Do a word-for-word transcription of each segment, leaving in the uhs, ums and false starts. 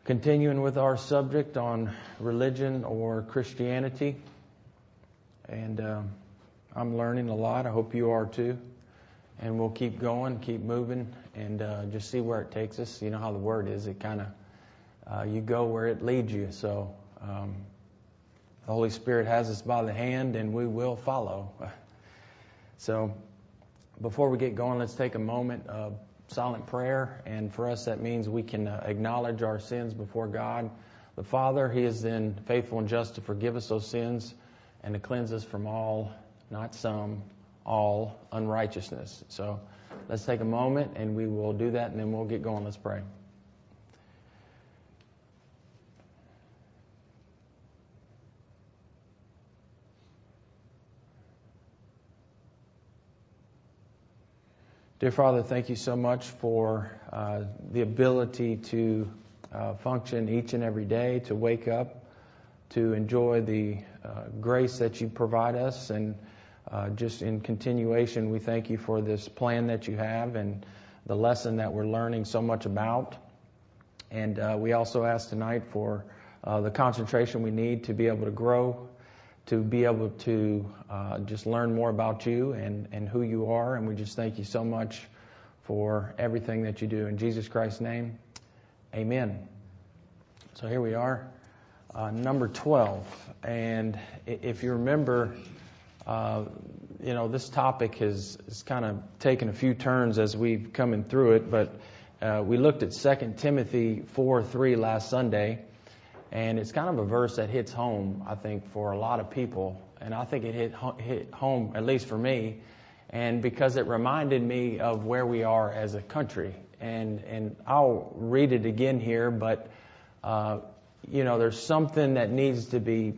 Continuing with our subject on religion or Christianity. And um, I'm learning a lot. I hope you are too. And we'll keep going, keep moving, and uh, just see where it takes us. You know how the Word is. It kind of, uh, you go where it leads you. So um, the Holy Spirit has us by the hand, and we will follow. So before we get going, let's take a moment of silent prayer. And for us, that means we can uh, acknowledge our sins before God the Father. He is then faithful and just to forgive us those sins and to cleanse us from all, not some, all unrighteousness. So let's take a moment and we will do that, and then we'll get going. Let's pray. Dear Father, thank you so much for uh, the ability to uh, function each and every day, to wake up, to enjoy the uh, grace that you provide us. And uh, just in continuation, we thank you for this plan that you have and the lesson that we're learning so much about. And uh, we also ask tonight for uh, the concentration we need to be able to grow, to be able to uh, just learn more about you and, and who you are. And we just thank you so much for everything that you do. In Jesus Christ's name, amen. So here we are, uh, number twelve. And if you remember, uh, you know, this topic has, has kind of taken a few turns as we've coming through it. But uh, we looked at Second Timothy four three last Sunday. And it's kind of a verse that hits home, I think, for a lot of people. And I think it hit hit home, at least for me, and because it reminded me of where we are as a country. And and I'll read it again here, but, uh, you know, there's something that needs to be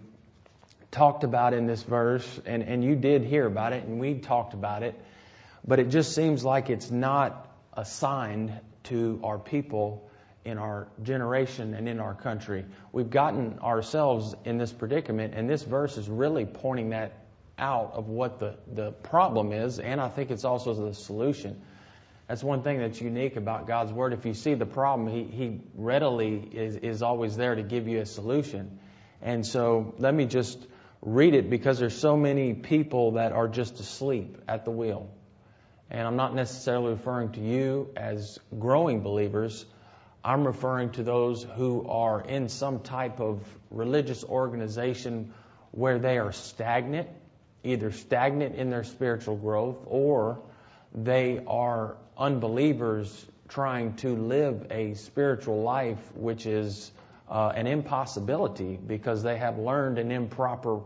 talked about in this verse. And, and you did hear about it, and we talked about it. But it just seems like it's not assigned to our people in our generation and in our country. We've gotten ourselves in this predicament, and this verse is really pointing that out of what the, the problem is, and I think it's also the solution. That's one thing that's unique about God's Word. If you see the problem, He, he readily is, is always there to give you a solution. And so let me just read it, because there's so many people that are just asleep at the wheel. And I'm not necessarily referring to you as growing believers. I'm referring to those who are in some type of religious organization where they are stagnant, either stagnant in their spiritual growth, or they are unbelievers trying to live a spiritual life which is uh, an impossibility, because they have learned an improper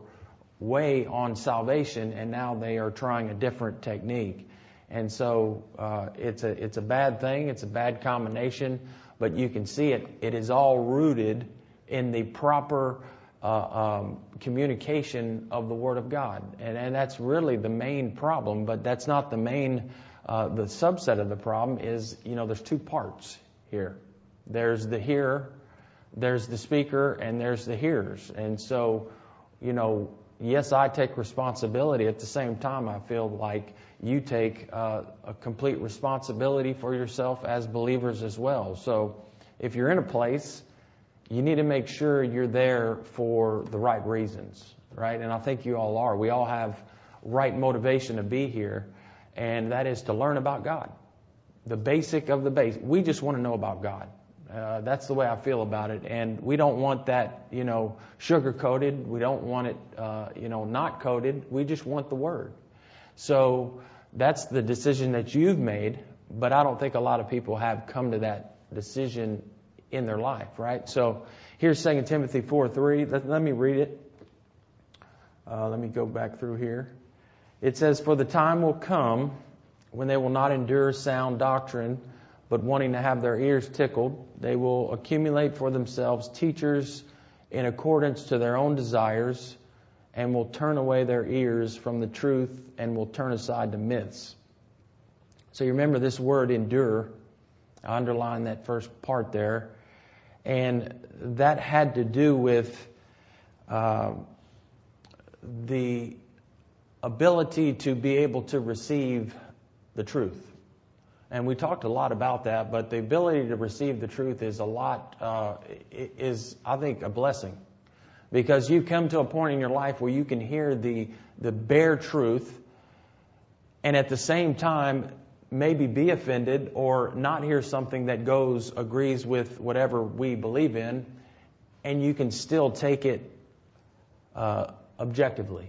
way on salvation, and now they are trying a different technique. And so uh, it's a it's a bad thing. It's a bad combination. But you can see it, it is all rooted in the proper uh, um, communication of the Word of God. And, and that's really the main problem, but that's not the main, uh, the subset of the problem is, you know, there's two parts here. There's the hearer, there's the speaker, and there's the hearers. And so, you know, yes, I take responsibility. At the same time, I feel like you take uh, a complete responsibility for yourself as believers as well. So if you're in a place, you need to make sure you're there for the right reasons, right? And I think you all are. We all have right motivation to be here, and that is to learn about God. The basic of the basic. We just want to know about God. Uh, that's the way I feel about it. And we don't want that, you know, sugar-coated. We don't want it, uh, you know, not coated. We just want the Word. So that's the decision that you've made, but I don't think a lot of people have come to that decision in their life, right? So here's Second Timothy four three. Let, let me read it. Uh, let me go back through here. It says, "For the time will come when they will not endure sound doctrine, but wanting to have their ears tickled, they will accumulate for themselves teachers in accordance to their own desires, and will turn away their ears from the truth and will turn aside to myths." So you remember this word endure. I underlined that first part there. And that had to do with uh, the ability to be able to receive the truth. And we talked a lot about that, but the ability to receive the truth is a lot, uh, is, I think, a blessing. Because you come to a point in your life where you can hear the, the bare truth and at the same time maybe be offended or not hear something that goes, agrees with whatever we believe in, and you can still take it uh, objectively.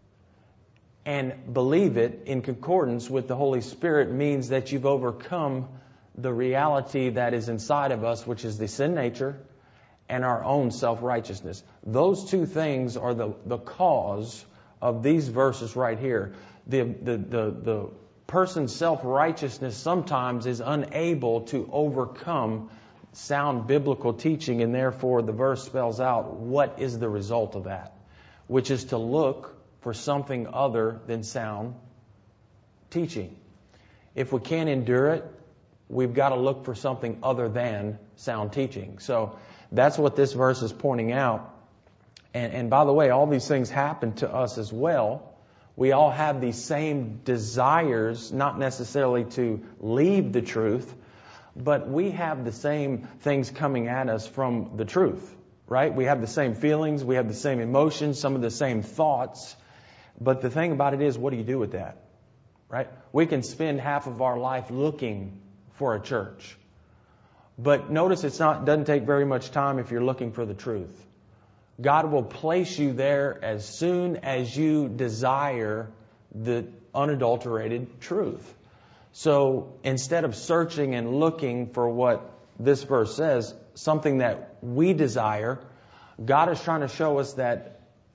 And believe it in concordance with the Holy Spirit means that you've overcome the reality that is inside of us, which is the sin nature and our own self-righteousness. Those two things are the, the cause of these verses right here. The, the, the, the person's self-righteousness sometimes is unable to overcome sound biblical teaching, and therefore the verse spells out what is the result of that, which is to look for something other than sound teaching. If we can't endure it, we've got to look for something other than sound teaching. So that's what this verse is pointing out. And, and by the way, all these things happen to us as well. We all have these same desires, not necessarily to leave the truth, but we have the same things coming at us from the truth, right? We have the same feelings, we have the same emotions, some of the same thoughts. But the thing about it is, what do you do with that? Right? We can spend half of our life looking for a church. But notice it's not doesn't take very much time if you're looking for the truth. God will place you there as soon as you desire the unadulterated truth. So instead of searching and looking for what this verse says, something that we desire, God is trying to show us that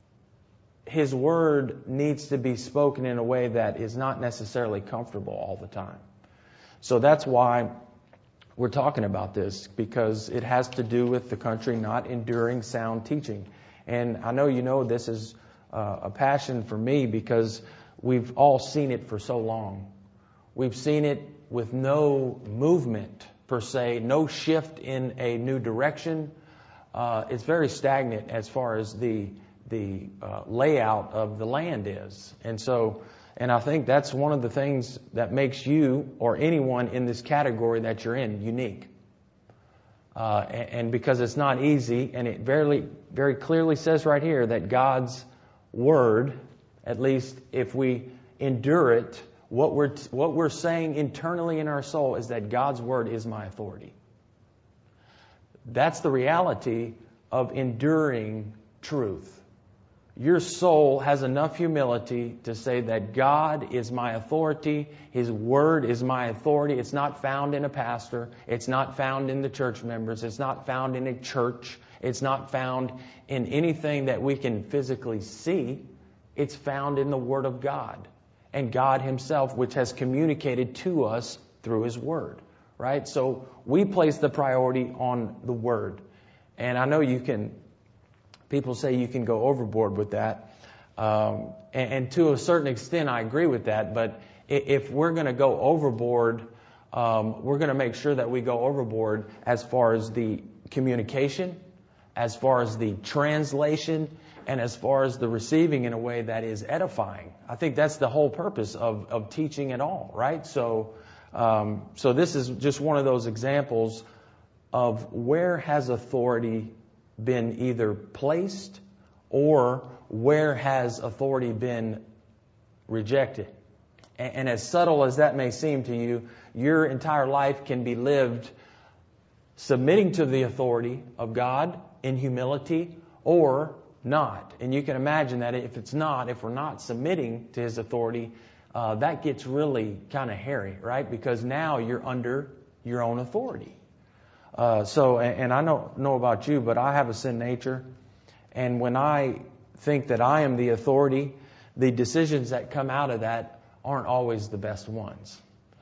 His Word needs to be spoken in a way that is not necessarily comfortable all the time. So that's why we're talking about this, because it has to do with the country not enduring sound teaching. And I know you know this is uh, a passion for me because we've all seen it for so long. We've seen it with no movement per se, no shift in a new direction. Uh, it's very stagnant as far as the the uh, layout of the land is. And so, and I think that's one of the things that makes you or anyone in this category that you're in unique. Uh, and, and because it's not easy, and it very, very clearly says right here that God's Word, at least if we endure it, what we're, what we're saying internally in our soul is that God's Word is my authority. That's the reality of enduring truth. Your soul has enough humility to say that God is my authority. His Word is my authority. It's not found in a pastor. It's not found in the church members. It's not found in a church. It's not found in anything that we can physically see. It's found in the Word of God and God Himself, which has communicated to us through His Word, right? So we place the priority on the Word. And I know you can... People say you can go overboard with that. Um, and, and to a certain extent, I agree with that. But if we're going to go overboard, um, we're going to make sure that we go overboard as far as the communication, as far as the translation, and as far as the receiving in a way that is edifying. I think that's the whole purpose of, of teaching at all, right? So, um, so this is just one of those examples of where has authority been either placed or where has authority been rejected. And, and as subtle as that may seem to you, your entire life can be lived submitting to the authority of God in humility or not. And you can imagine that if it's not, if we're not submitting to His authority, uh, that gets really kind of hairy, right? Because now you're under your own authority. Uh, so, and, and I don't know about you, but I have a sin nature. And when I think that I am the authority, the decisions that come out of that aren't always the best ones.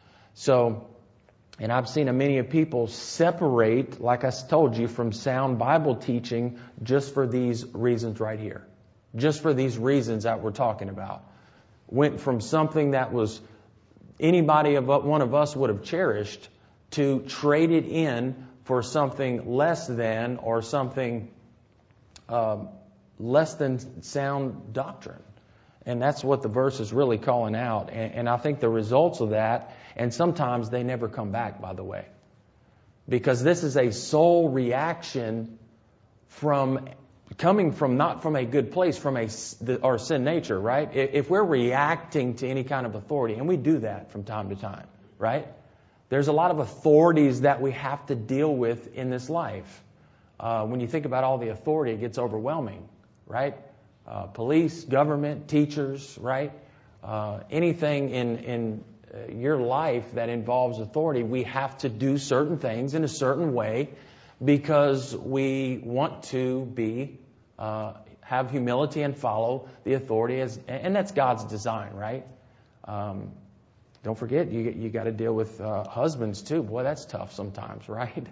So, and I've seen many people separate, like I told you, from sound Bible teaching just for these reasons right here. Just for these reasons that we're talking about. Went from something that was anybody of one of us would have cherished to trade it in for something less than or something um, less than sound doctrine. And that's what the verse is really calling out. And, and I think the results of that, and sometimes they never come back, by the way. Because this is a soul reaction from coming from not from a good place, from a the, our sin nature, right? If we're reacting to any kind of authority, and we do that from time to time, right? There's a lot of authorities that we have to deal with in this life. Uh, when you think about all the authority, it gets overwhelming, right? Uh, police, government, teachers, right? Uh, anything in, in uh, your life that involves authority, we have to do certain things in a certain way because we want to be, uh, have humility and follow the authority, as, and that's God's design, right? Um, don't forget, you you got to deal with uh, husbands too. Boy, that's tough sometimes, right?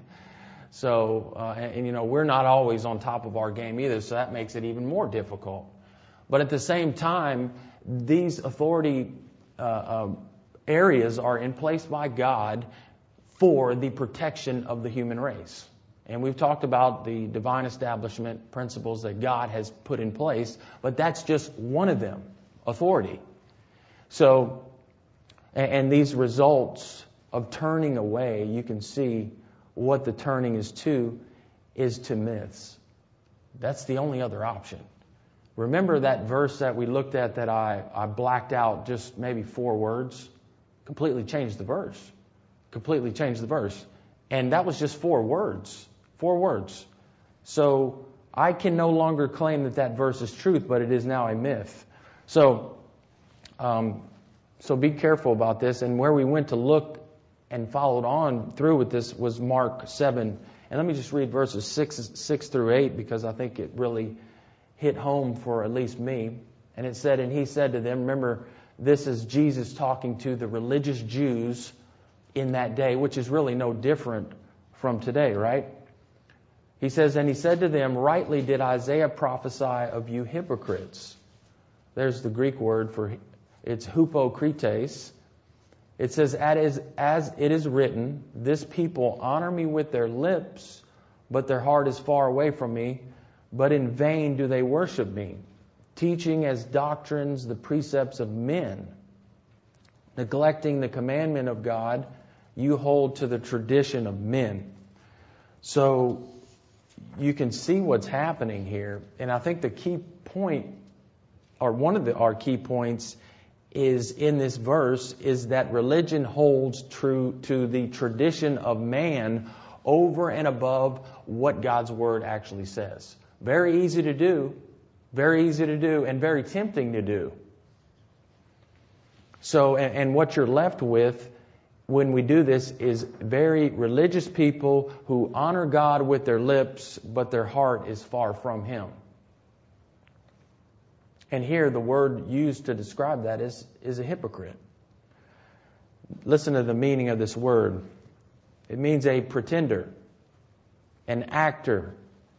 So, uh, and, and, you know, we're not always on top of our game either, so that makes it even more difficult. But at the same time, these authority uh, uh, areas are in place by God for the protection of the human race. And we've talked about the divine establishment principles that God has put in place, but that's just one of them, authority. So, and, and these results of turning away, you can see what the turning is to, is to myths. That's the only other option. Remember that verse that we looked at that I, I blacked out just maybe four words? Completely changed the verse. Completely changed the verse. And that was just four words. Four words. So I can no longer claim that that verse is truth, but it is now a myth. So, um, so be careful about this. And where we went to look and followed on through with this was Mark seven. And let me just read verses six, six through eight because I think it really hit home for at least me. And it said, and he said to them, remember, this is Jesus talking to the religious Jews in that day, which is really no different from today, right? He says, and he said to them, rightly did Isaiah prophesy of you hypocrites. There's the Greek word for, it's hypocrites. It says, as, as it is written, this people honor me with their lips, but their heart is far away from me. But in vain do they worship me, teaching as doctrines the precepts of men. Neglecting the commandment of God, you hold to the tradition of men. So you can see what's happening here. And I think the key point, or one of the, our key points, is in this verse is that religion holds true to the tradition of man over and above what God's Word actually says. Very easy to do, very easy to do, and very tempting to do. So, and, and what you're left with when we do this is very religious people who honor God with their lips, but their heart is far from Him. And here the word used to describe that is, is a hypocrite. Listen to the meaning of this word. It means a pretender, an actor,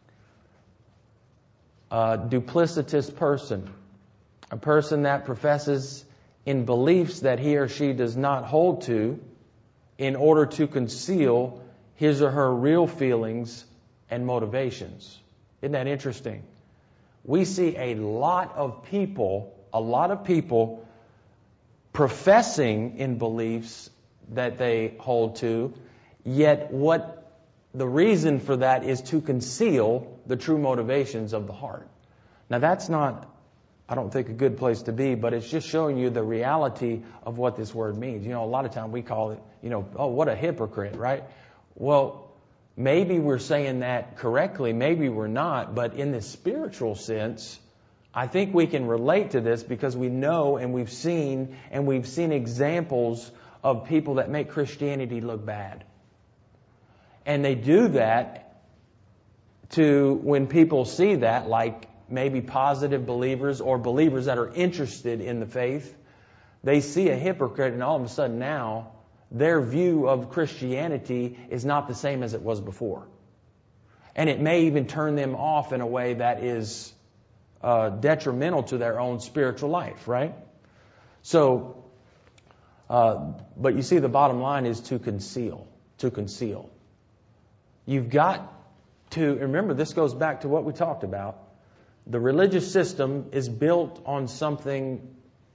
a duplicitous person, a person that professes in beliefs that he or she does not hold to in order to conceal his or her real feelings and motivations. Isn't that interesting? We see a lot of people, a lot of people professing in beliefs that they hold to, yet what the reason for that is to conceal the true motivations of the heart. Now that's not, I don't think, a good place to be, but it's just showing you the reality of what this word means. You know, a lot of time we call it, you know, oh, what a hypocrite, right? Well, maybe we're saying that correctly, maybe we're not, but in the spiritual sense, I think we can relate to this because we know and we've seen and we've seen examples of people that make Christianity look bad. And they do that to, when people see that, like maybe positive believers or believers that are interested in the faith, they see a hypocrite and all of a sudden now their view of Christianity is not the same as it was before. And it may even turn them off in a way that is uh, detrimental to their own spiritual life, right? So, uh, but you see the bottom line is to conceal, to conceal. You've got to, remember this goes back to what we talked about. The religious system is built on something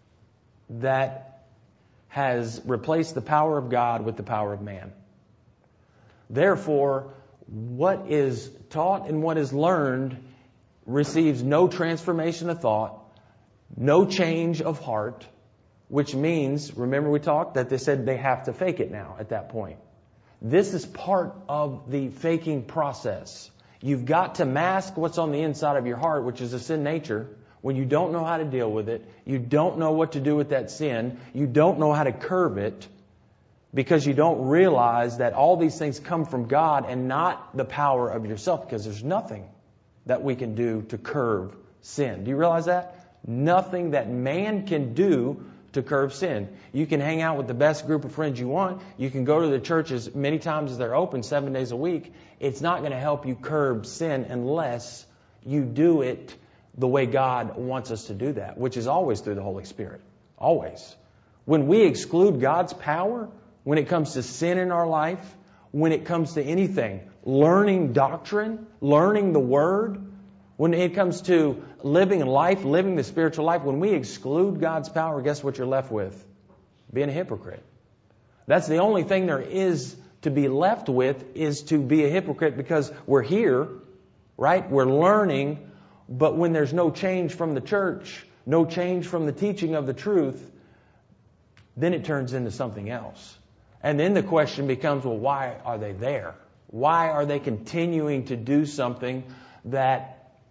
that has replaced the power of God with the power of man. Therefore, what is taught and what is learned receives no transformation of thought, no change of heart, which means, remember we talked that they said they have to fake it now at that point. This is part of the faking process. You've got to mask what's on the inside of your heart, which is a sin nature. When you don't know how to deal with it, you don't know what to do with that sin, you don't know how to curb it, because you don't realize that all these things come from God and not the power of yourself, because there's nothing that we can do to curb sin. Do you realize that? Nothing that man can do to curb sin. You can hang out with the best group of friends you want. You can go to the church as many times as they're open, seven days a week. It's not going to help you curb sin unless you do it the way God wants us to do that, which is always through the Holy Spirit. Always. When we exclude God's power, when it comes to sin in our life, when it comes to anything, learning doctrine, learning the Word, when it comes to living life, living the spiritual life, when we exclude God's power, guess what you're left with? Being a hypocrite. That's the only thing there is to be left with, is to be a hypocrite, because we're here, right? We're learning, but when there's no change from the church, no change from the teaching of the truth, then it turns into something else. And then the question becomes, well, why are they there? Why are they continuing to do something that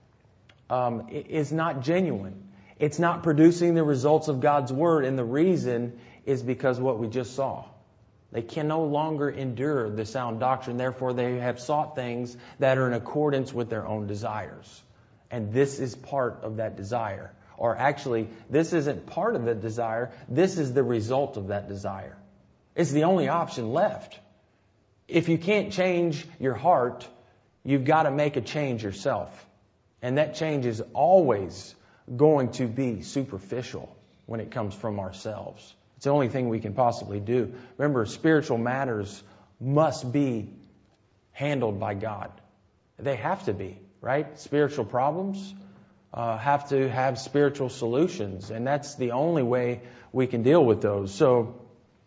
um, is not genuine? It's not producing the results of God's Word, and the reason is because what we just saw. They can no longer endure the sound doctrine, therefore they have sought things that are in accordance with their own desires. And this is part of that desire. Or actually, this isn't part of the desire, this is the result of that desire. It's the only option left. If you can't change your heart, you've got to make a change yourself. And that change is always going to be superficial when it comes from ourselves. It's the only thing we can possibly do. Remember, spiritual matters must be handled by God. They have to be, right? Spiritual problems uh, have to have spiritual solutions. And that's the only way we can deal with those. So,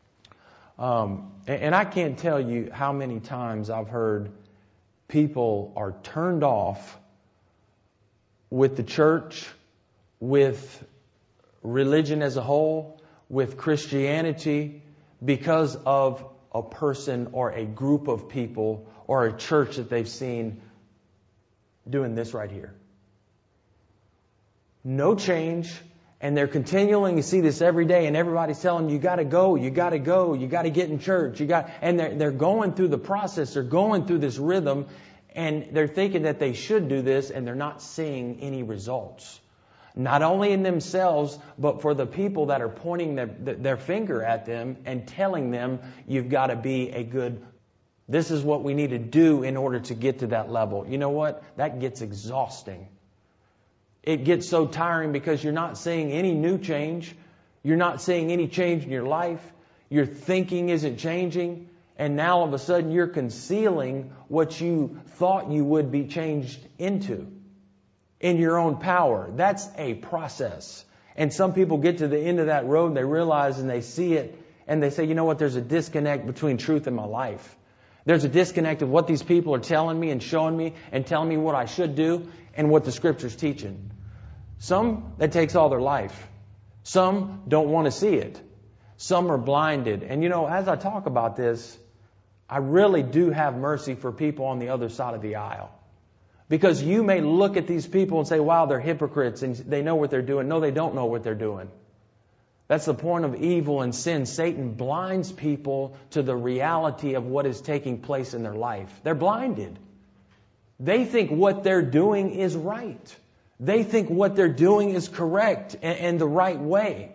Um, and I can't tell you how many times I've heard people are turned off with the church, with religion as a whole, with Christianity, because of a person or a group of people or a church that they've seen doing this right here. No change. And they're continuing to see this every day, and everybody's telling them, you got to go, you got to go, you got to get in church, you got, and they're they're going through the process, they're going through this rhythm, and they're thinking that they should do this, and they're not seeing any results. Not only in themselves, but for the people that are pointing their their finger at them and telling them, you've got to be a good. This is what we need to do in order to get to that level. You know what? That gets exhausting. It gets so tiring because you're not seeing any new change. You're not seeing any change in your life. Your thinking isn't changing. And now all of a sudden you're concealing what you thought you would be changed into in your own power. That's a process. And some people get to the end of that road and they realize and they see it and they say, you know what, there's a disconnect between truth and my life. There's a disconnect of what these people are telling me and showing me and telling me what I should do and what the Scripture's teaching. Some, that takes all their life. Some don't want to see it. Some are blinded. And you know, as I talk about this, I really do have mercy for people on the other side of the aisle. Because you may look at these people and say, wow, they're hypocrites and they know what they're doing. No, they don't know what they're doing. That's the point of evil and sin. Satan blinds people to the reality of what is taking place in their life. They're blinded. They think what they're doing is right. They think what they're doing is correct and, and the right way.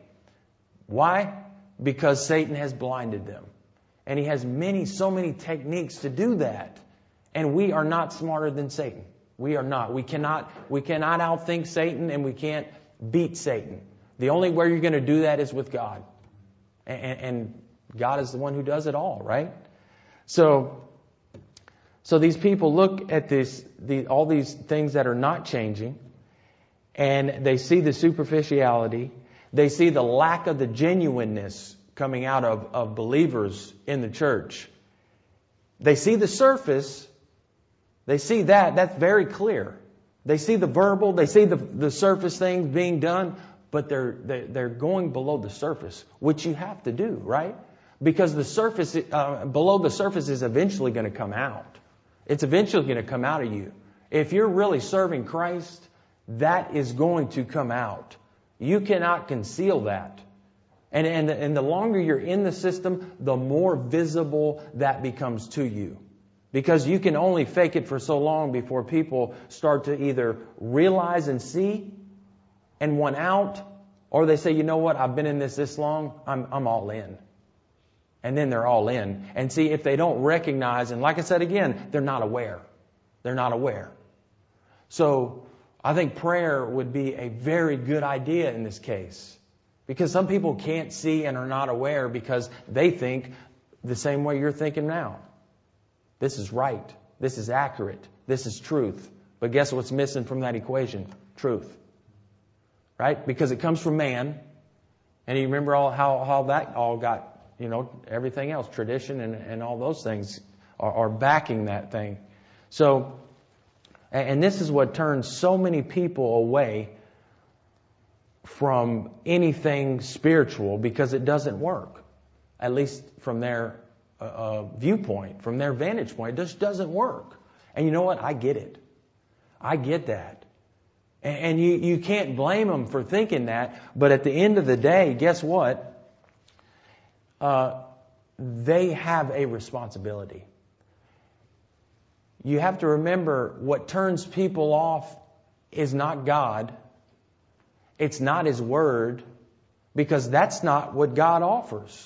Why? Because Satan has blinded them. And he has many, so many techniques to do that. And we are not smarter than Satan. We are not. We cannot, we cannot outthink Satan and we can't beat Satan. The only way you're going to do that is with God. And, and God is the one who does it all, right? So, so these people look at this, the, all these things that are not changing, and they see the superficiality. They see the lack of the genuineness coming out of, of believers in the church. They see the surface. They see that. That's very clear. They see the verbal. They see the, the surface things being done. But they're, they're, they're going below the surface, which you have to do, right? Because the surface, uh, below the surface is eventually going to come out. It's eventually going to come out of you. If you're really serving Christ, that is going to come out. You cannot conceal that. And, and, and the longer you're in the system, the more visible that becomes to you. Because you can only fake it for so long before people start to either realize and see and want out, or they say, you know what, I've been in this this long, I'm, I'm all in. And then they're all in. And see, if they don't recognize, and like I said again, they're not aware. They're not aware. So I think prayer would be a very good idea in this case. Because some people can't see and are not aware because they think the same way you're thinking now. This is right. This is accurate. This is truth. But guess what's missing from that equation? Truth. Right? Because it comes from man. And you remember all how, how that all got, you know, everything else, tradition and, and all those things are, are backing that thing. So, and this is what turns so many people away from anything spiritual, because it doesn't work. At least from their uh, uh, viewpoint, from their vantage point, it just doesn't work. And you know what? I get it. I get that. And, and you, you can't blame them for thinking that. But at the end of the day, guess what? Uh, they have a responsibility. You have to remember, what turns people off is not God. It's not His Word, because that's not what God offers.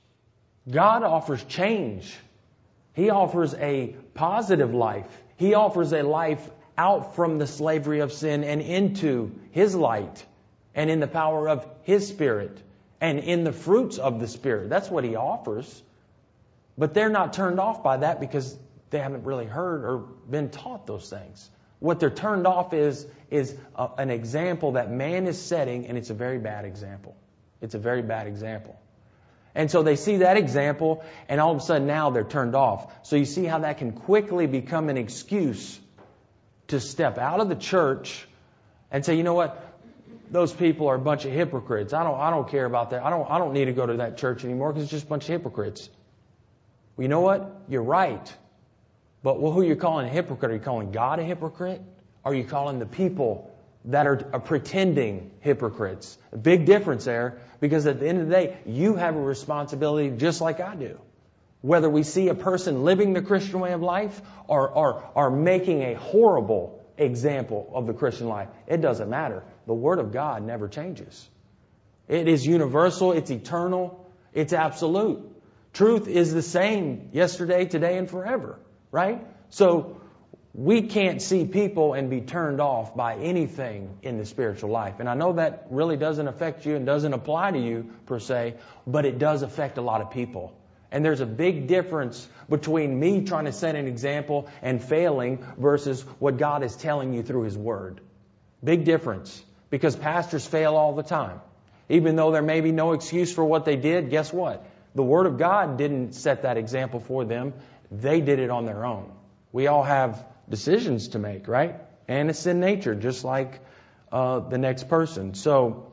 God offers change. He offers a positive life. He offers a life out from the slavery of sin and into His light and in the power of His Spirit and in the fruits of the Spirit. That's what He offers. But they're not turned off by that because they haven't really heard or been taught those things. What they're turned off is, is a, an example that man is setting, and it's a very bad example. It's a very bad example. And so they see that example, and all of a sudden now they're turned off. So you see how that can quickly become an excuse to step out of the church and say, you know what? Those people are a bunch of hypocrites. I don't, I don't care about that. I don't, I don't need to go to that church anymore because it's just a bunch of hypocrites. Well, you know what? You're right. But well, who are you calling a hypocrite? Are you calling God a hypocrite? Or are you calling the people that are, are pretending hypocrites? A big difference there, because at the end of the day, you have a responsibility just like I do. Whether we see a person living the Christian way of life or, or, or making a horrible example of the Christian life, it doesn't matter. The Word of God never changes. It is universal, it's eternal, it's absolute. Truth is the same yesterday, today, and forever. Right? So we can't see people and be turned off by anything in the spiritual life. And I know that really doesn't affect you and doesn't apply to you per se, but it does affect a lot of people. And there's a big difference between me trying to set an example and failing versus what God is telling you through His Word. Big difference. Because pastors fail all the time. Even though there may be no excuse for what they did, guess what? The Word of God didn't set that example for them. They did it on their own. We all have decisions to make, right? And it's in nature, just like uh, the next person. So,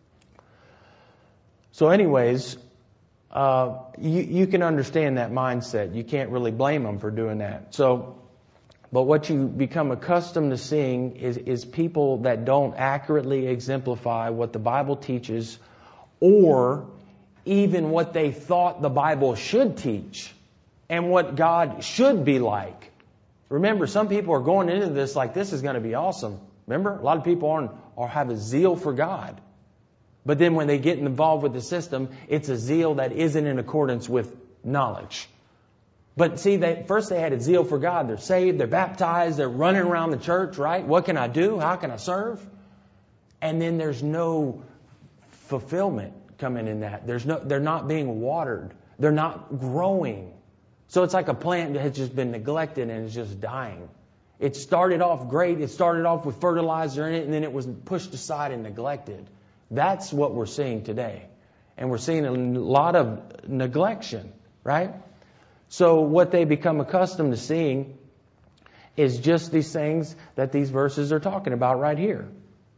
so anyways, uh, you, you can understand that mindset. You can't really blame them for doing that. So, but what you become accustomed to seeing is, is people that don't accurately exemplify what the Bible teaches, or even what they thought the Bible should teach. And what God should be like. Remember, some people are going into this like this is going to be awesome. Remember, a lot of people aren't, or have a zeal for God. But then when they get involved with the system, it's a zeal that isn't in accordance with knowledge. But see, they, first they had a zeal for God. They're saved, they're baptized, they're running around the church, right? What can I do? How can I serve? And then there's no fulfillment coming in that. There's no, they're not being watered. They're not growing. So it's like a plant that has just been neglected and is just dying. It started off great. It started off with fertilizer in it, and then it was pushed aside and neglected. That's what we're seeing today. And we're seeing a lot of neglection, right? So what they become accustomed to seeing is just these things that these verses are talking about right here.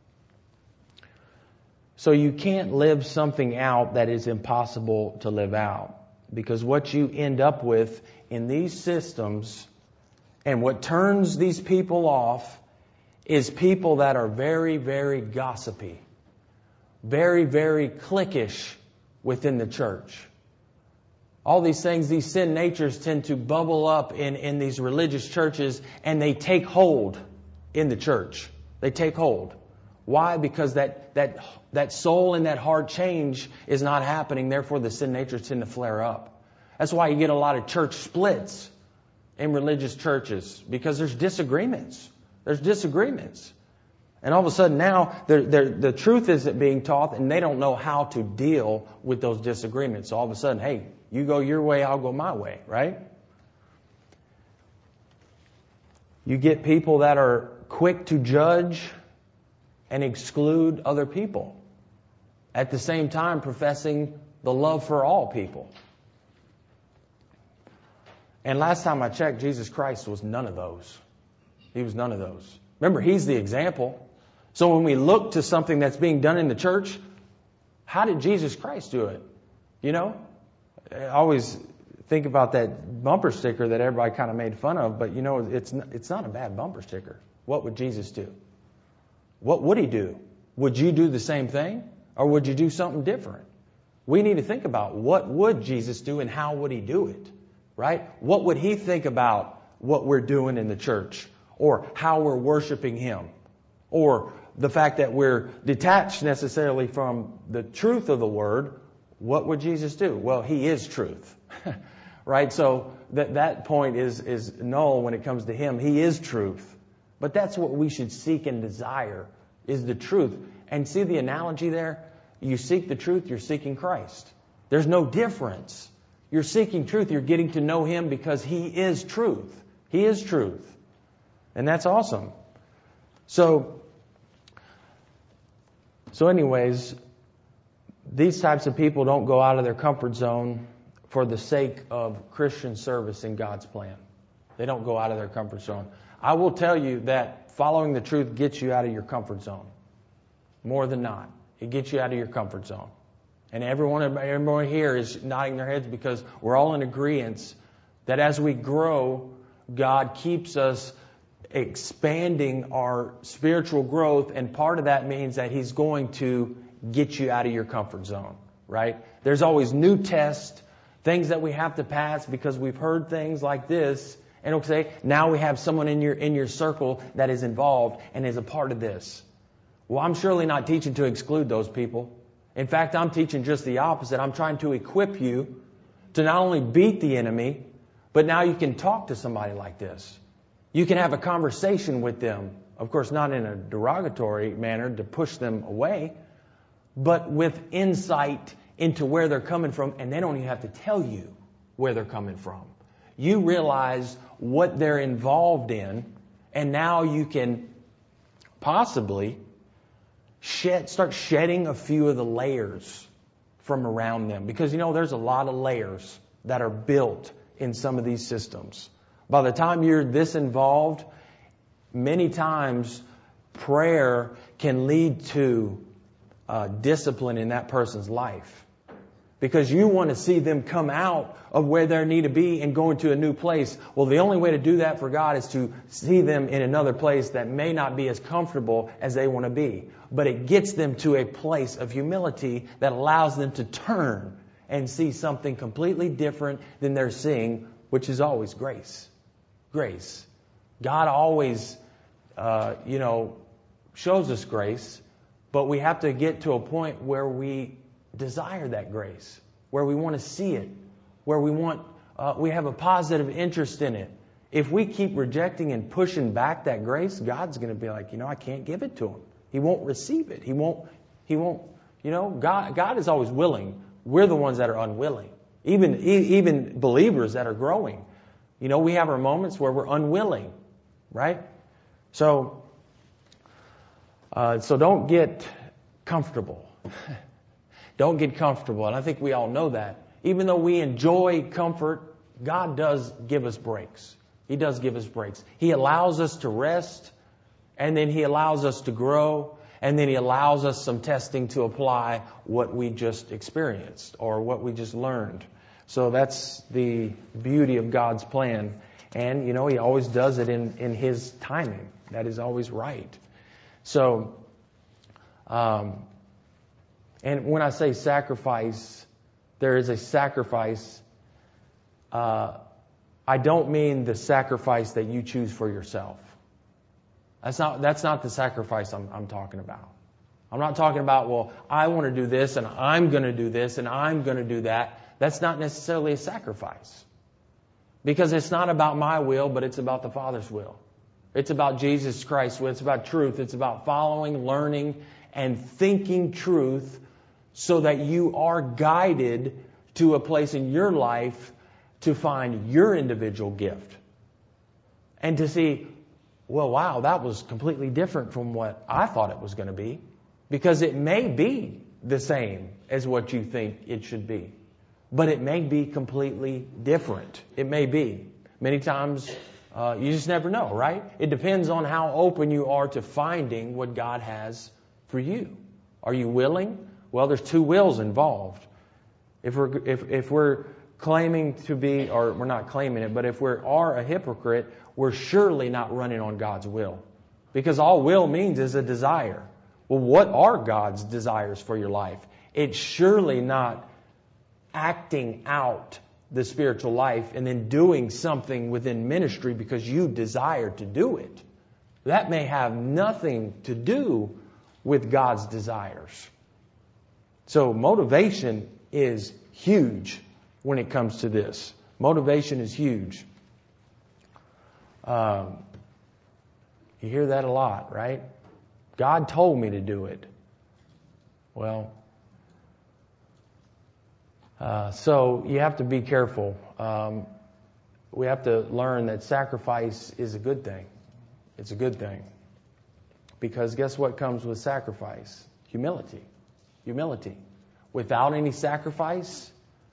So you can't live something out that is impossible to live out. Because what you end up with in these systems, and what turns these people off, is people that are very, very gossipy. Very, very cliquish within the church. All these things, these sin natures tend to bubble up in, in these religious churches, and they take hold in the church. They take hold. Why? Because that, that, that soul and that heart change is not happening. Therefore, the sin natures tend to flare up. That's why you get a lot of church splits in religious churches, because there's disagreements. There's disagreements. And all of a sudden now, they're, they're, the truth isn't being taught, and they don't know how to deal with those disagreements. So all of a sudden, hey, you go your way, I'll go my way, right? You get people that are quick to judge and exclude other people, at the same time professing the love for all people. And last time I checked, Jesus Christ was none of those. He was none of those. Remember, He's the example. So when we look to something that's being done in the church, how did Jesus Christ do it? You know, I always think about that bumper sticker that everybody kind of made fun of, but you know, it's not, it's not a bad bumper sticker. What would Jesus do? What would He do? Would you do the same thing, or would you do something different? We need to think about what would Jesus do and how would He do it, right? What would He think about what we're doing in the church, or how we're worshiping Him, or the fact that we're detached necessarily from the truth of the Word? What would Jesus do? Well, He is truth, right? So that that point is is null when it comes to Him. He is truth. But that's what we should seek and desire, is the truth. And see the analogy there? You seek the truth, you're seeking Christ. There's no difference. You're seeking truth. You're getting to know Him because He is truth. He is truth. And that's awesome. So, so anyways, these types of people don't go out of their comfort zone for the sake of Christian service in God's plan. They don't go out of their comfort zone. I will tell you that following the truth gets you out of your comfort zone. More than not. It gets you out of your comfort zone. And everyone, everyone here is nodding their heads because we're all in agreement that as we grow, God keeps us expanding our spiritual growth. And part of that means that He's going to get you out of your comfort zone, right? There's always new tests, things that we have to pass because we've heard things like this. And it'll say, now we have someone in your in your circle that is involved and is a part of this. Well, I'm surely not teaching to exclude those people. In fact, I'm teaching just the opposite. I'm trying to equip you to not only beat the enemy, but now you can talk to somebody like this. You can have a conversation with them. Of course, not in a derogatory manner to push them away, but with insight into where they're coming from, and they don't even have to tell you where they're coming from. You realize what they're involved in, and now you can possibly shed, start shedding a few of the layers from around them. Because, you know, there's a lot of layers that are built in some of these systems. By the time you're this involved, many times prayer can lead to uh, discipline in that person's life. Because you want to see them come out of where they need to be and go into a new place. Well, the only way to do that for God is to see them in another place that may not be as comfortable as they want to be. But it gets them to a place of humility that allows them to turn and see something completely different than they're seeing, which is always grace. Grace. God always, uh, you know, shows us grace, but we have to get to a point where we desire that grace, where we want to see it, where we want, uh, we have a positive interest in it. If we keep rejecting and pushing back that grace, God's going to be like, you know, I can't give it to him. He won't receive it. He won't, he won't, you know, God, God is always willing. We're the ones that are unwilling. Even, even believers that are growing. You know, we have our moments where we're unwilling, right? So, uh, so don't get comfortable. Don't get comfortable. And I think we all know that. Even though we enjoy comfort, God does give us breaks. He does give us breaks. He allows us to rest, and then He allows us to grow, and then He allows us some testing to apply what we just experienced or what we just learned. So that's the beauty of God's plan. And, you know, He always does it in, in His timing. That is always right. So, um, and when I say sacrifice, there is a sacrifice. Uh, I don't mean the sacrifice that you choose for yourself. That's not, that's not the sacrifice I'm, I'm talking about. I'm not talking about, well, I want to do this and I'm going to do this and I'm going to do that. That's not necessarily a sacrifice. Because it's not about my will, but it's about the Father's will. It's about Jesus Christ. It's about truth. It's about following, learning, and thinking truth so that you are guided to a place in your life to find your individual gift. And to see, well, wow, that was completely different from what I thought it was going to be. Because it may be the same as what you think it should be. But it may be completely different. It may be. Many times, uh, you just never know, right? It depends on how open you are to finding what God has for you. Are you willing? Well, there's two wills involved. If we're if if we're claiming to be, or we're not claiming it, but if we are a hypocrite, we're surely not running on God's will. Because all will means is a desire. Well, what are God's desires for your life? It's surely not acting out the spiritual life and then doing something within ministry because you desire to do it. That may have nothing to do with God's desires. So motivation is huge when it comes to this. Motivation is huge. Um, you hear that a lot, right? God told me to do it. Well, uh, so you have to be careful. Um, we have to learn that sacrifice is a good thing. It's a good thing. Because guess what comes with sacrifice? Humility. Humility. Without any sacrifice,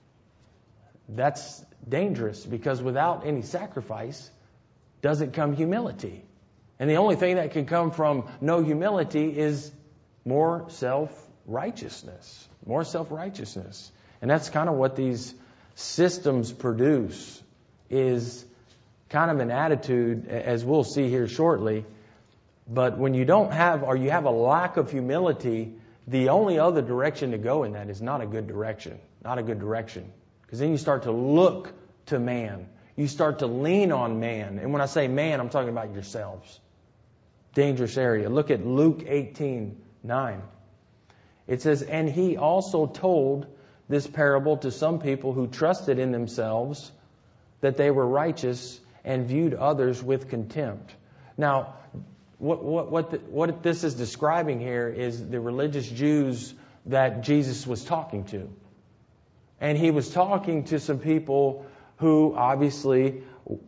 that's dangerous. Because without any sacrifice doesn't come humility. And the only thing that can come from no humility is more self-righteousness. More self-righteousness. And that's kind of what these systems produce, is kind of an attitude, as we'll see here shortly. But when you don't have, or you have a lack of humility, the only other direction to go in that is not a good direction. Not a good direction. Because then you start to look to man. You start to lean on man. And when I say man, I'm talking about yourselves. Dangerous area. Look at Luke eighteen nine. It says, and he also told this parable to some people who trusted in themselves that they were righteous and viewed others with contempt. Now, what what what, the, what this is describing here is the religious Jews that Jesus was talking to. And he was talking to some people who obviously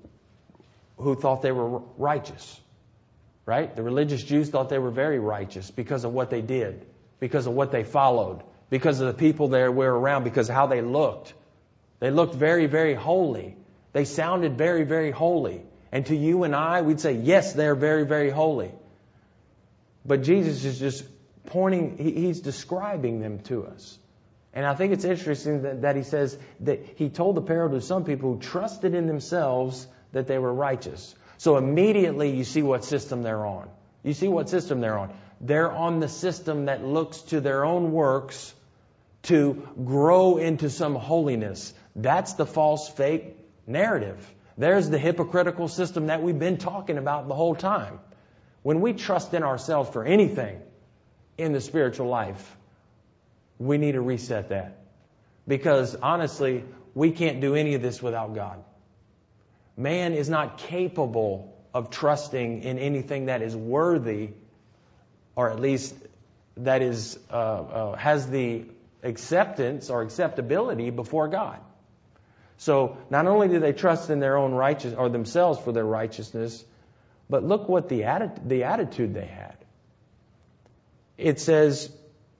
who thought they were righteous. Right? The religious Jews thought they were very righteous because of what they did, because of what they followed, because of the people they were around, because of how they looked. They looked very, very holy. They sounded very, very holy. And to you and I, we'd say, yes, they're very, very holy. But Jesus is just pointing, he, he's describing them to us. And I think it's interesting that, that he says that he told the parable to some people who trusted in themselves that they were righteous. So immediately you see what system they're on. You see what system they're on. They're on the system that looks to their own works to grow into some holiness. That's the false, fake narrative. There's the hypocritical system that we've been talking about the whole time. When we trust in ourselves for anything in the spiritual life, we need to reset that. Because honestly, we can't do any of this without God. Man is not capable of trusting in anything that is worthy, or at least that is uh, uh, has the acceptance or acceptability before God. So not only do they trust in their own righteous or themselves for their righteousness, But look what the atti- the attitude they had. It says,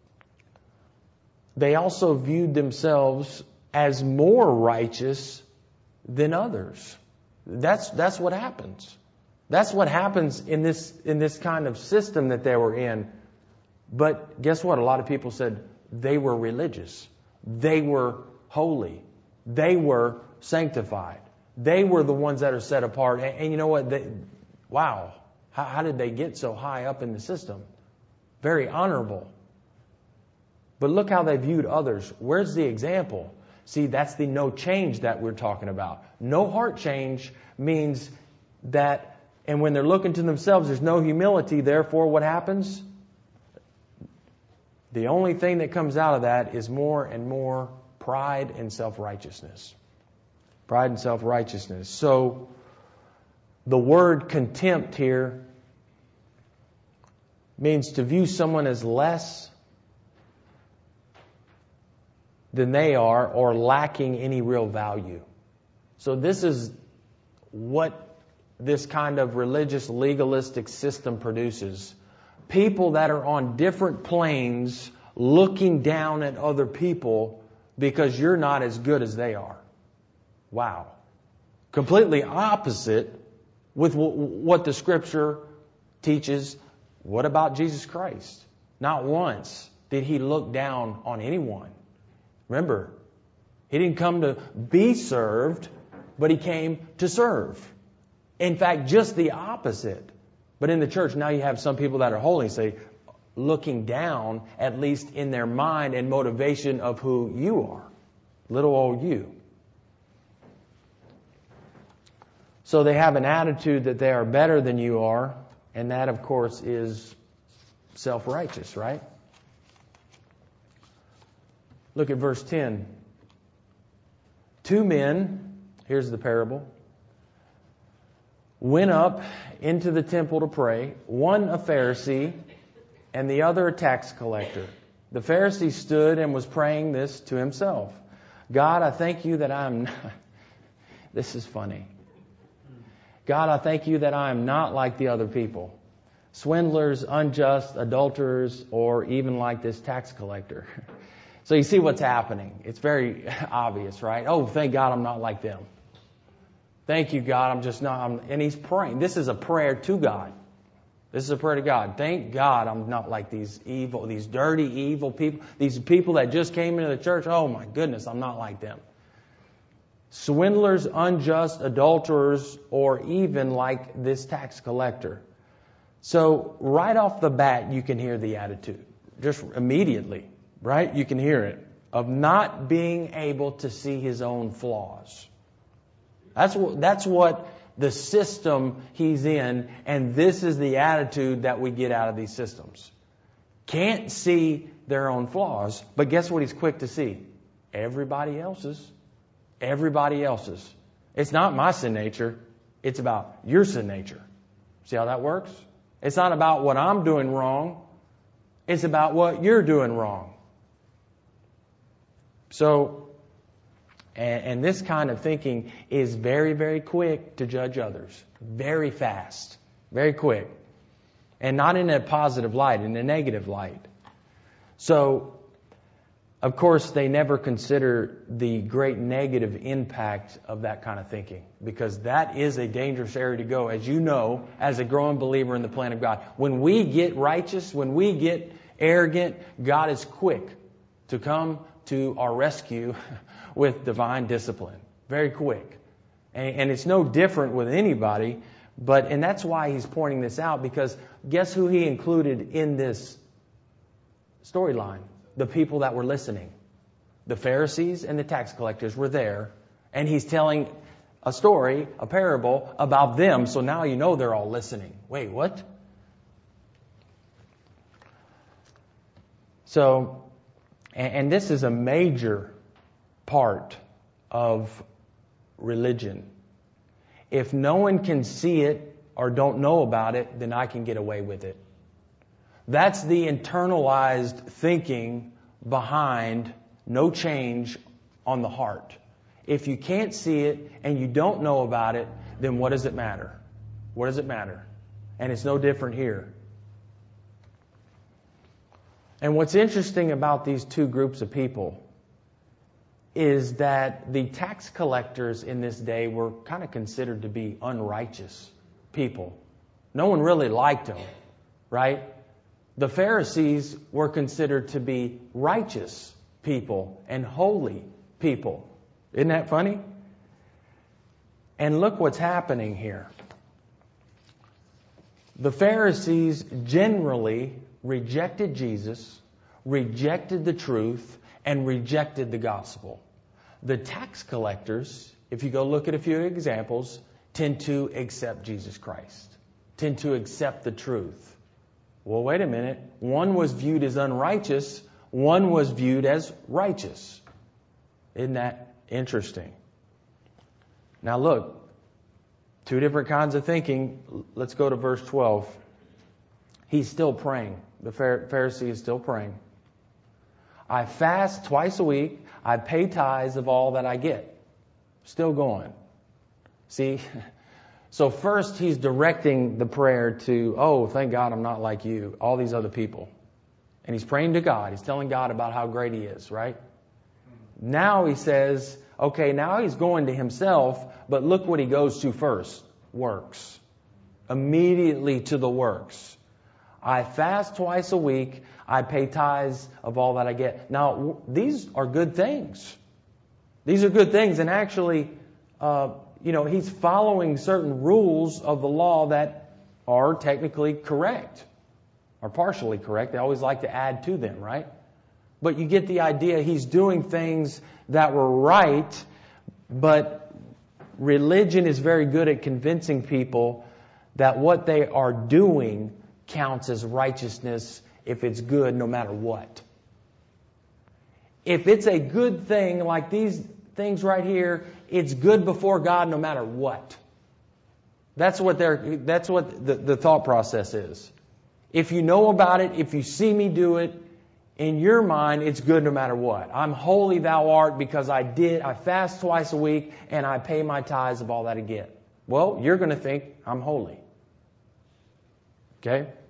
they also viewed themselves as more righteous than others. That's that's what happens. That's what happens in this in this kind of system that they were in. But guess what? A lot of people said they were religious. They were holy. They were sanctified. They were the ones that are set apart. And, and you know what? They, wow. How, how did they get so high up in the system? Very honorable. But look how they viewed others. Where's the example? See, that's the no change that we're talking about. No heart change means that, and when they're looking to themselves, there's no humility. Therefore, what happens? The only thing that comes out of that is more and more pride and self-righteousness. Pride and self-righteousness. So, the word contempt here means to view someone as less than they are or lacking any real value. So this is what this kind of religious legalistic system produces. People that are on different planes looking down at other people because you're not as good as they are. Wow. Completely opposite with what the Scripture teaches. What about Jesus Christ? Not once did He look down on anyone. Remember, He didn't come to be served, but He came to serve. In fact, just the opposite. But in the church, now you have some people that are holy, say, looking down, at least in their mind and motivation of who you are. Little old you. So they have an attitude that they are better than you are, and that, of course, is self-righteous, right? Look at verse ten. Two men, here's the parable, went up into the temple to pray, one a Pharisee and the other a tax collector. The Pharisee stood and was praying this to himself. God, I thank you that I'm not... This is funny. God, I thank you that I am not like the other people. Swindlers, unjust, adulterers, or even like this tax collector. So you see what's happening. It's very obvious, right? Oh, thank God I'm not like them. Thank you, God, I'm just not... I'm, and he's praying. This is a prayer to God. This is a prayer to God. Thank God I'm not like these evil, these dirty, evil people. These people that just came into the church. Oh, my goodness, I'm not like them. Swindlers, unjust, adulterers, or even like this tax collector. So right off the bat, you can hear the attitude. Just immediately, right? You can hear it. Of not being able to see his own flaws. That's what, that's what the system he's in, and this is the attitude that we get out of these systems. Can't see their own flaws, but guess what he's quick to see? Everybody else's. Everybody else's. It's not my sin nature. It's about your sin nature. See how that works? It's not about what I'm doing wrong. It's about what you're doing wrong. So, and, and this kind of thinking is very, very quick to judge others. Very fast. Very quick. And not in a positive light, in a negative light. So, of course, they never consider the great negative impact of that kind of thinking, because that is a dangerous area to go, as you know, as a growing believer in the plan of God. When we get righteous, when we get arrogant, God is quick to come to our rescue with divine discipline. Very quick. And, and it's no different with anybody, but and that's why he's pointing this out, because guess who he included in this storyline? The people that were listening. The Pharisees and the tax collectors were there, and he's telling a story, a parable about them, so now you know they're all listening. Wait, what? So, and, and this is a major part of religion. If no one can see it or don't know about it, then I can get away with it. That's the internalized thinking behind no change on the heart. If you can't see it and you don't know about it, then what does it matter? What does it matter? And it's no different here. And what's interesting about these two groups of people is that the tax collectors in this day were kind of considered to be unrighteous people. No one really liked them, right? The Pharisees were considered to be righteous people and holy people. Isn't that funny? And look what's happening here. The Pharisees generally rejected Jesus, rejected the truth, and rejected the gospel. The tax collectors, if you go look at a few examples, tend to accept Jesus Christ, tend to accept the truth. Well, wait a minute. One was viewed as unrighteous, one was viewed as righteous. Isn't that interesting? Now look, two different kinds of thinking. Let's go to verse twelve. He's still praying. The Pharisee is still praying. I fast twice a week. I pay tithes of all that I get. Still going. See? So first he's directing the prayer to, oh, thank God I'm not like you, all these other people. And he's praying to God. He's telling God about how great he is, right? Now he says, okay, now he's going to himself, but look what he goes to first. Works. Immediately to the works. I fast twice a week. I pay tithes of all that I get. Now, these are good things. These are good things. And actually, uh, you know, he's following certain rules of the law that are technically correct. Or partially correct. They always like to add to them, right? But you get the idea. He's doing things that were right, but religion is very good at convincing people that what they are doing counts as righteousness if it's good no matter what. If it's a good thing like these things right here, it's good before God no matter what. That's what they're, that's what the, the thought process is. If you know about it, if you see me do it, in your mind, it's good no matter what. I'm holy thou art because I did, I fast twice a week and I pay my tithes of all that I get. Well, you're going to think I'm holy. Okay?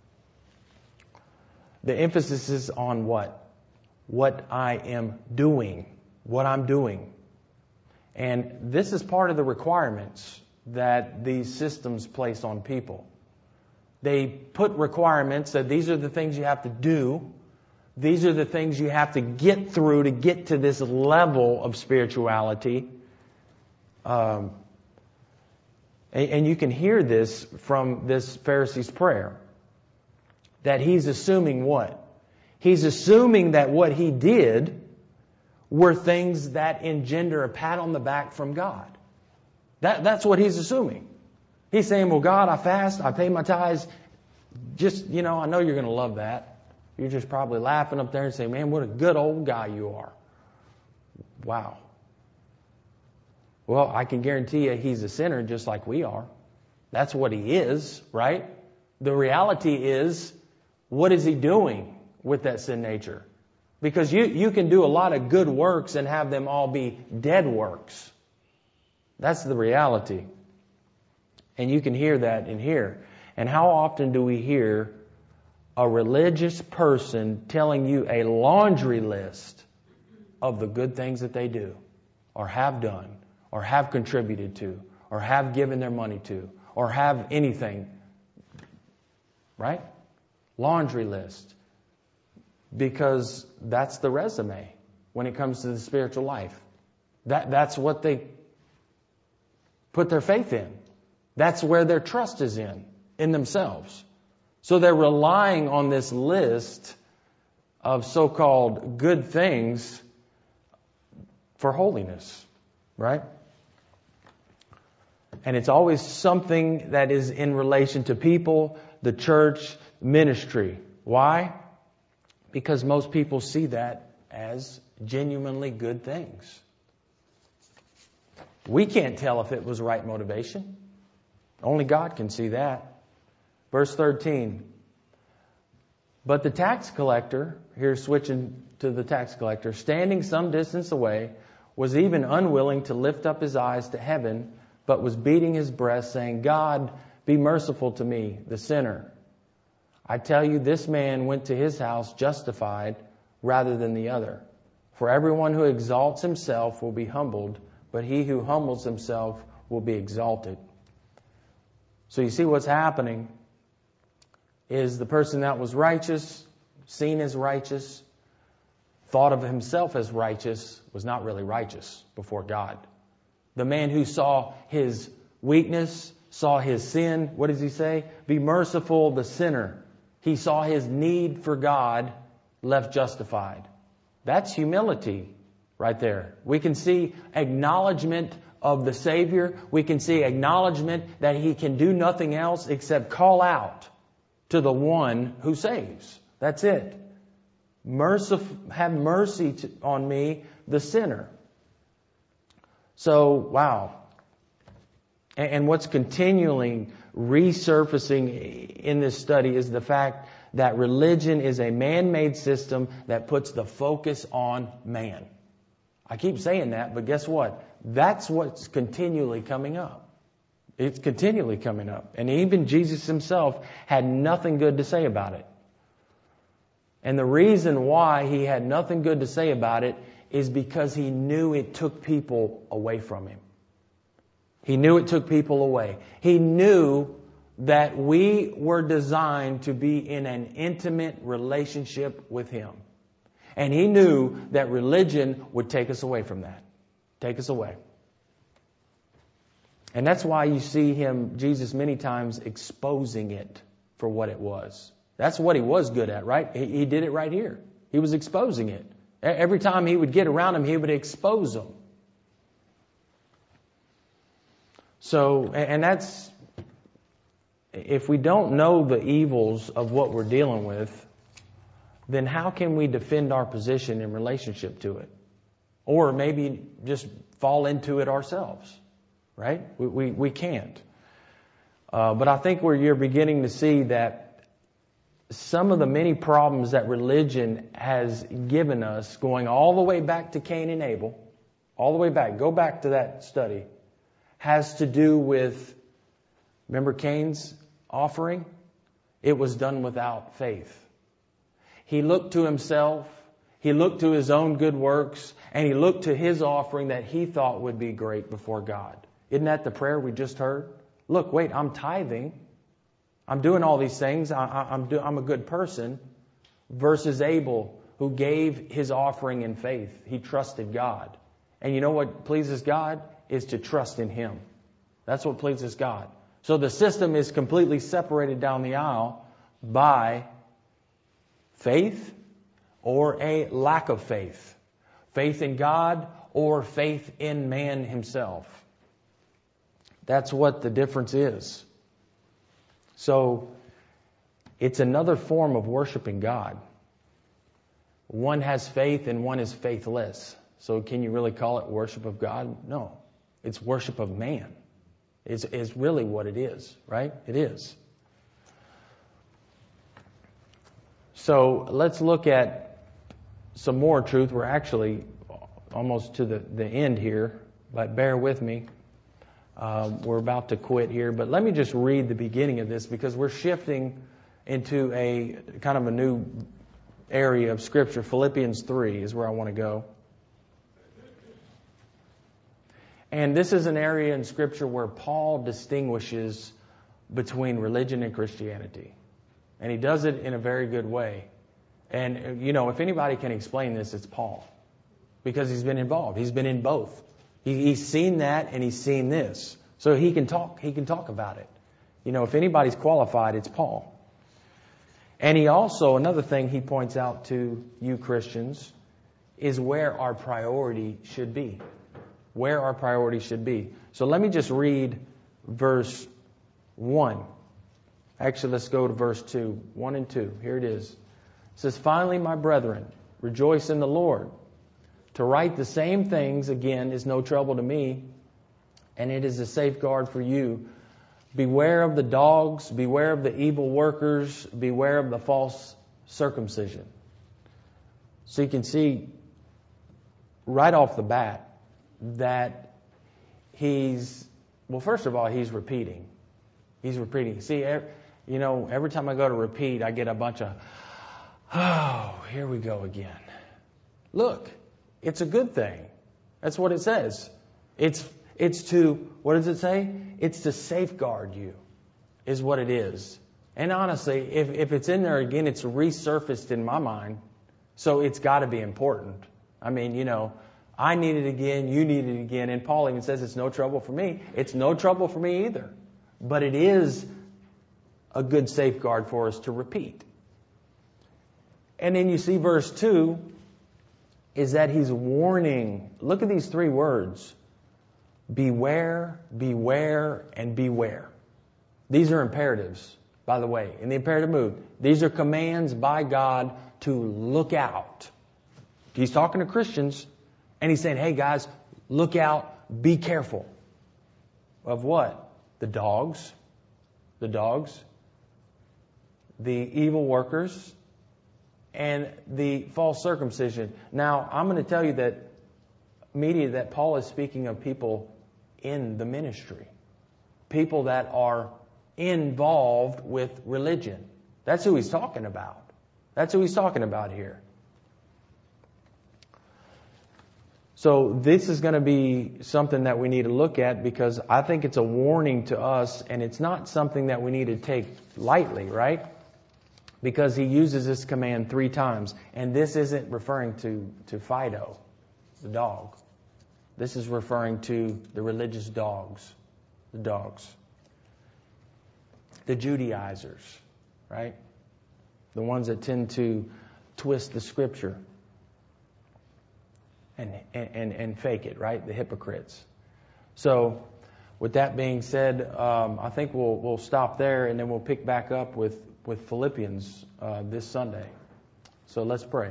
The emphasis is on what? What I am doing. What I'm doing. And this is part of the requirements that these systems place on people. They put requirements that these are the things you have to do. These are the things you have to get through to get to this level of spirituality. Um, and, and you can hear this from this Pharisee's prayer. That he's assuming what? He's assuming that what he did were things that engender a pat on the back from God. That, that's what he's assuming. He's saying, well, God, I fast, I pay my tithes. Just, you know, I know you're going to love that. You're just probably laughing up there and saying, man, what a good old guy you are. Wow. Well, I can guarantee you he's a sinner just like we are. That's what he is, right? The reality is, what is he doing with that sin nature? Because you, you can do a lot of good works and have them all be dead works. That's the reality. And you can hear that in here. And how often do we hear a religious person telling you a laundry list of the good things that they do, or have done, or have contributed to, or have given their money to, or have anything, right? Laundry list. Because that's the resume when it comes to the spiritual life. That, that's what they put their faith in. That's where their trust is in, in themselves. So they're relying on this list of so-called good things for holiness, right? And it's always something that is in relation to people, the church, ministry. Why? Because most people see that as genuinely good things. We can't tell if it was right motivation. Only God can see that. Verse thirteen. But the tax collector, here switching to the tax collector, standing some distance away, was even unwilling to lift up his eyes to heaven, but was beating his breast, saying, God, Be merciful to me, the sinner. I tell you, this man went to his house justified rather than the other. For everyone who exalts himself will be humbled, but he who humbles himself will be exalted. So you see what's happening is the person that was righteous, seen as righteous, thought of himself as righteous, was not really righteous before God. The man who saw his weakness, saw his sin, what does he say? Be merciful, the sinner. He saw his need for God, left justified. That's humility right there. We can see acknowledgement of the Savior. We can see acknowledgement that He can do nothing else except call out to the one who saves. That's it. Merciful, have mercy to, on me, the sinner. So, wow. And, and what's continually resurfacing in this study is the fact that religion is a man-made system that puts the focus on man. I keep saying that, but guess what? That's what's continually coming up. It's continually coming up. And even Jesus Himself had nothing good to say about it. And the reason why He had nothing good to say about it is because He knew it took people away from Him. He knew it took people away. He knew that we were designed to be in an intimate relationship with Him. And He knew that religion would take us away from that. Take us away. And that's why you see Him, Jesus, many times exposing it for what it was. That's what He was good at, right? He, he did it right here. He was exposing it. Every time He would get around them, He would expose them. So, and that's, if we don't know the evils of what we're dealing with, then how can we defend our position in relationship to it? Or maybe just fall into it ourselves, right? We we, we can't. Uh, but I think where you're beginning to see that some of the many problems that religion has given us, going all the way back to Cain and Abel, all the way back, go back to that study, has to do with, remember Cain's offering? It was done without faith. He looked to himself, he looked to his own good works, and he looked to his offering that he thought would be great before God. Isn't that the prayer we just heard? Look, wait, I'm tithing. I'm doing all these things. I, I, I'm, do, I'm a good person. Versus Abel, who gave his offering in faith. He trusted God. And you know what pleases God? Is to trust in Him. That's what pleases God. So the system is completely separated down the aisle by faith or a lack of faith. Faith in God or faith in man himself. That's what the difference is. So it's another form of worshiping God. One has faith and one is faithless. So can you really call it worship of God? No. It's worship of man. It's, it's really what it is, right? It is. So let's look at some more truth. We're actually almost to the, the end here, but bear with me. Uh, we're about to quit here, but let me just read the beginning of this because we're shifting into a kind of a new area of Scripture. Philippians three is where I want to go. And this is an area in Scripture where Paul distinguishes between religion and Christianity. And he does it in a very good way. And, you know, if anybody can explain this, it's Paul. Because he's been involved. He's been in both. He, he's seen that and he's seen this. So he can talk, he can talk about it. You know, if anybody's qualified, it's Paul. And he also, another thing he points out to you Christians is where our priority should be. Where our priority should be. So let me just read verse one. Actually, let's go to verse two. one and two. Here it is. It says, finally, my brethren, rejoice in the Lord. To write the same things, again, is no trouble to me, and it is a safeguard for you. Beware of the dogs, beware of the evil workers, beware of the false circumcision. So you can see right off the bat that he's, well, first of all, he's repeating. He's repeating. See, every, you know, every time I go to repeat, I get a bunch of, oh, here we go again. Look, it's a good thing. That's what it says. It's it's to, what does it say? It's to safeguard you, is what it is. And honestly, if, if it's in there again, it's resurfaced in my mind. So it's got to be important. I mean, you know, I need it again, you need it again. And Paul even says it's no trouble for me. It's no trouble for me either. But it is a good safeguard for us to repeat. And then you see verse two is that he's warning. Look at these three words. Beware, beware, and beware. These are imperatives, by the way, in the imperative mood. These are commands by God to look out. He's talking to Christians, and he's saying, hey guys, look out, be careful. Of what? The dogs. The dogs. The evil workers. And the false circumcision. Now, I'm going to tell you that media that Paul is speaking of people in the ministry. People that are involved with religion. That's who he's talking about. That's who he's talking about here. So this is going to be something that we need to look at, because I think it's a warning to us, and it's not something that we need to take lightly, right? Because he uses this command three times. And this isn't referring to, to Fido, the dog. This is referring to the religious dogs. The dogs. The Judaizers, right? The ones that tend to twist the scripture and, and, and fake it, right? The hypocrites. So, with that being said, um, I think we'll we'll stop there, and then we'll pick back up with, with Philippians uh, this Sunday. So let's pray.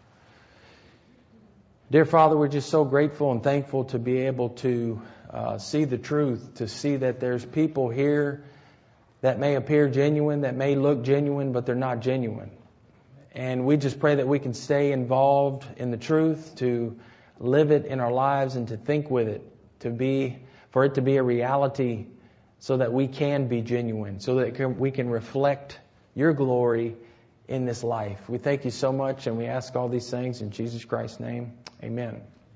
Dear Father, we're just so grateful and thankful to be able to uh, see the truth, to see that there's people here that may appear genuine, that may look genuine, but they're not genuine. And we just pray that we can stay involved in the truth, to live it in our lives and to think with it, to be, for it to be a reality so that we can be genuine, so that we can reflect your glory in this life. We thank you so much, and we ask all these things in Jesus Christ's name. Amen.